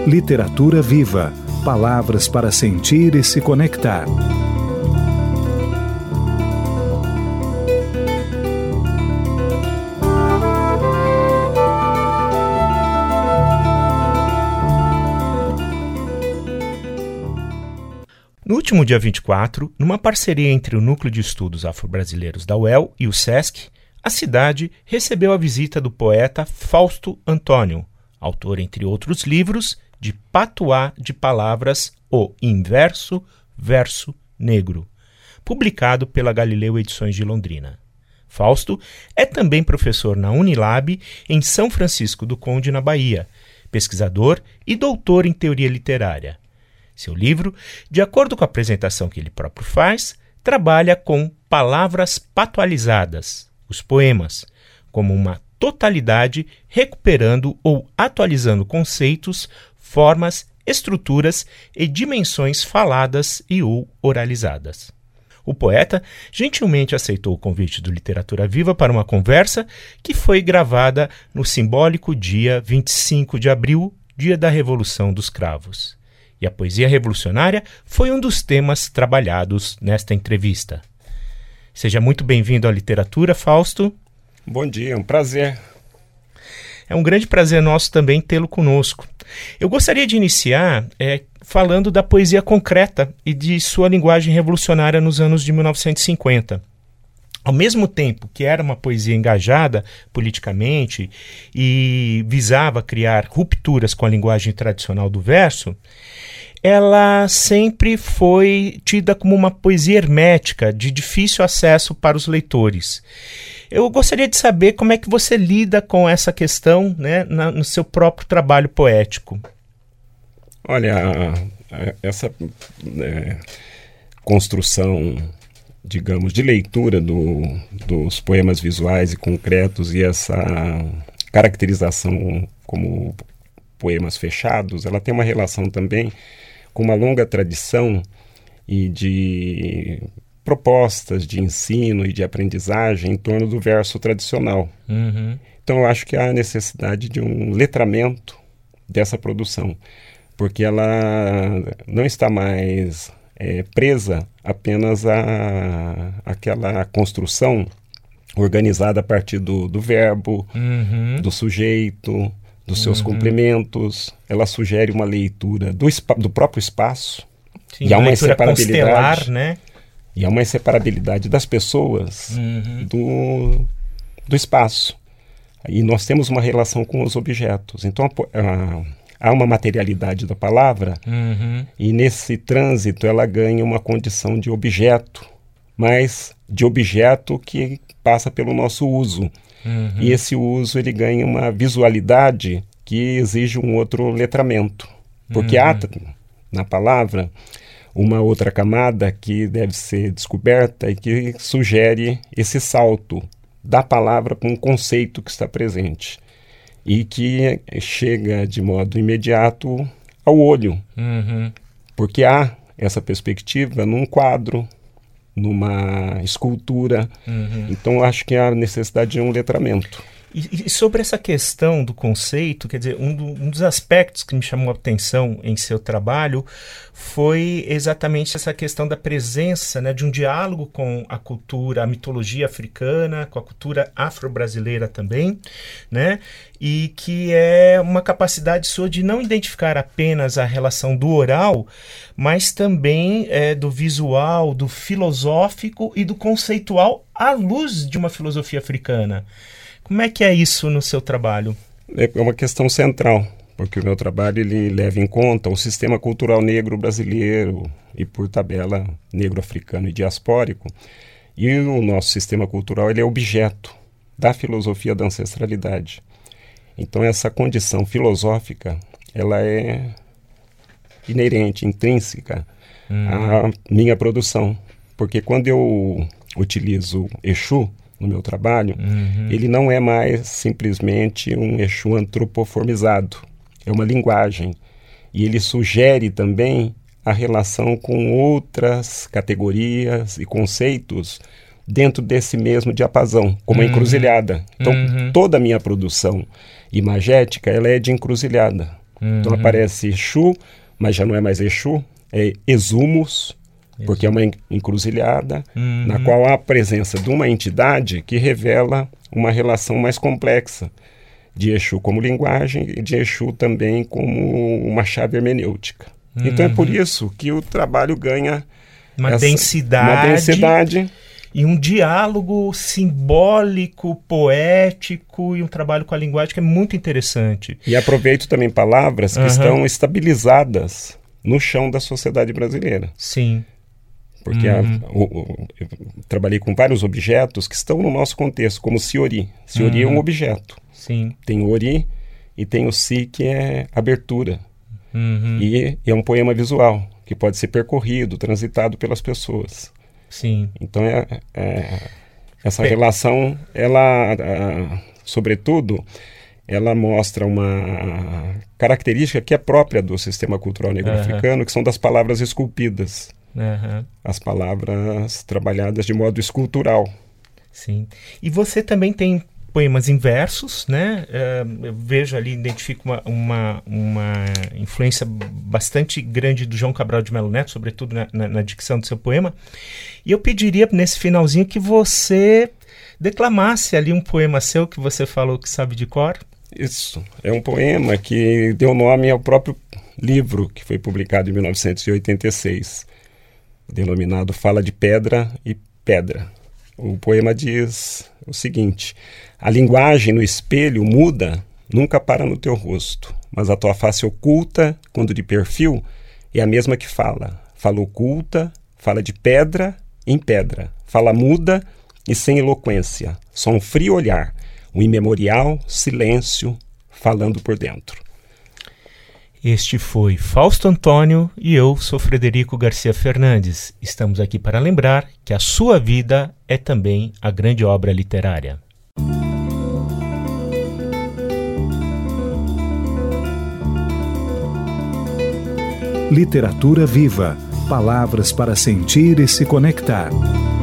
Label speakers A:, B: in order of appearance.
A: Literatura Viva. Palavras para sentir e se conectar.
B: No último dia 24, numa parceria entre o Núcleo de Estudos Afro-Brasileiros da UEL e o SESC, a cidade recebeu a visita do poeta Fausto Antônio, autor, entre outros livros, de Patuá de Palavras, O Inverso, Verso Negro, publicado pela Galileu Edições de Londrina. Fausto é também professor na Unilab, em São Francisco do Conde, na Bahia, pesquisador e doutor em teoria literária. Seu livro, de acordo com a apresentação que ele próprio faz, trabalha com palavras patualizadas, os poemas, como uma totalidade, recuperando ou atualizando conceitos, formas, estruturas e dimensões faladas e ou oralizadas. O poeta gentilmente aceitou o convite do Literatura Viva para uma conversa que foi gravada no simbólico dia 25 de abril, dia da Revolução dos Cravos. E a poesia revolucionária foi um dos temas trabalhados nesta entrevista. Seja muito bem-vindo à literatura, Fausto.
C: Bom dia, é um prazer.
B: É um grande prazer nosso também tê-lo conosco. Eu gostaria de iniciar falando da poesia concreta e de sua linguagem revolucionária nos anos de 1950. Ao mesmo tempo que era uma poesia engajada politicamente e visava criar rupturas com a linguagem tradicional do verso, ela sempre foi tida como uma poesia hermética, de difícil acesso para os leitores. Eu gostaria de saber como é que você lida com essa questão, né, no seu próprio trabalho poético.
C: Olha, essa construção, digamos, de leitura dos poemas visuais e concretos e essa caracterização como poemas fechados, ela tem uma relação também com uma longa tradição e de propostas de ensino e de aprendizagem em torno do verso tradicional.
B: Uhum.
C: Então eu acho que há necessidade de um letramento dessa produção, porque ela não está mais presa apenas àquela construção organizada a partir do verbo,
B: uhum,
C: do sujeito, dos seus complementos. Ela sugere uma leitura do próprio espaço.
B: Sim,
C: e há uma
B: leitura
C: inseparabilidade,
B: constelar, né?
C: E há uma inseparabilidade das pessoas, do espaço. E nós temos uma relação com os objetos. Então há uma materialidade da palavra, e nesse trânsito ela ganha uma condição de objeto, mas de objeto que passa pelo nosso uso. E esse uso ele ganha uma visualidade que exige um outro letramento. Porque há na palavra uma outra camada que deve ser descoberta e que sugere esse salto da palavra com o conceito que está presente e que chega de modo imediato ao olho, porque há essa perspectiva num quadro, numa escultura. Então acho que há necessidade de um letramento.
B: E sobre essa questão do conceito, quer dizer, um dos aspectos que me chamou a atenção em seu trabalho foi exatamente essa questão da presença, né, de um diálogo com a cultura, a mitologia africana, com a cultura afro-brasileira também, né, e que é uma capacidade sua de não identificar apenas a relação do oral, mas também do visual, do filosófico e do conceitual à luz de uma filosofia africana. Como é que é isso no seu trabalho?
C: É uma questão central, porque o meu trabalho ele leva em conta o sistema cultural negro brasileiro e, por tabela, negro-africano e diaspórico. E o nosso sistema cultural ele é objeto da filosofia da ancestralidade. Então, essa condição filosófica ela é inerente, intrínseca à minha produção. Porque quando eu utilizo Exu no meu trabalho, ele não é mais simplesmente um Exu antropoformizado. É uma linguagem. E ele sugere também a relação com outras categorias e conceitos dentro desse mesmo diapasão, como a encruzilhada. Então, toda a minha produção imagética ela é de encruzilhada. Então aparece Exu, mas já não é mais Exu, é Exumos, porque é uma encruzilhada, na qual há a presença de uma entidade que revela uma relação mais complexa de Exu como linguagem e de Exu também como uma chave hermenêutica. Então é por isso que o trabalho ganha
B: uma densidade e um diálogo simbólico, poético e um trabalho com a linguagem que é muito interessante.
C: E aproveito também palavras que estão estabilizadas no chão da sociedade brasileira.
B: Sim.
C: Porque eu trabalhei com vários objetos que estão no nosso contexto, como o Siori. Siori é um objeto.
B: Sim.
C: Tem o Ori e tem o Si, que é abertura. E é um poema visual, que pode ser percorrido, transitado pelas pessoas.
B: Sim.
C: Então, essa relação, ela, sobretudo, ela mostra uma característica que é própria do sistema cultural negro-africano, que são das palavras esculpidas. As palavras trabalhadas de modo escultural.
B: Sim. E você também tem poemas em versos, né? Eu vejo ali, identifico uma influência bastante grande do João Cabral de Melo Neto, sobretudo na dicção do seu poema. E eu pediria, nesse finalzinho, que você declamasse ali um poema seu que você falou que sabe de cor.
C: Isso. É um poema que deu nome ao próprio livro que foi publicado em 1986, denominado Fala de Pedra e Pedra. O poema diz o seguinte: a linguagem no espelho muda, nunca para no teu rosto, mas a tua face oculta, quando de perfil, é a mesma que fala. Fala oculta, fala de pedra em pedra, fala muda e sem eloquência, só um frio olhar, um imemorial silêncio falando por dentro.
B: Este foi Fausto Antônio e eu sou Frederico Garcia Fernandes. Estamos aqui para lembrar que a sua vida é também a grande obra literária.
A: Literatura viva. Palavras para sentir e se conectar.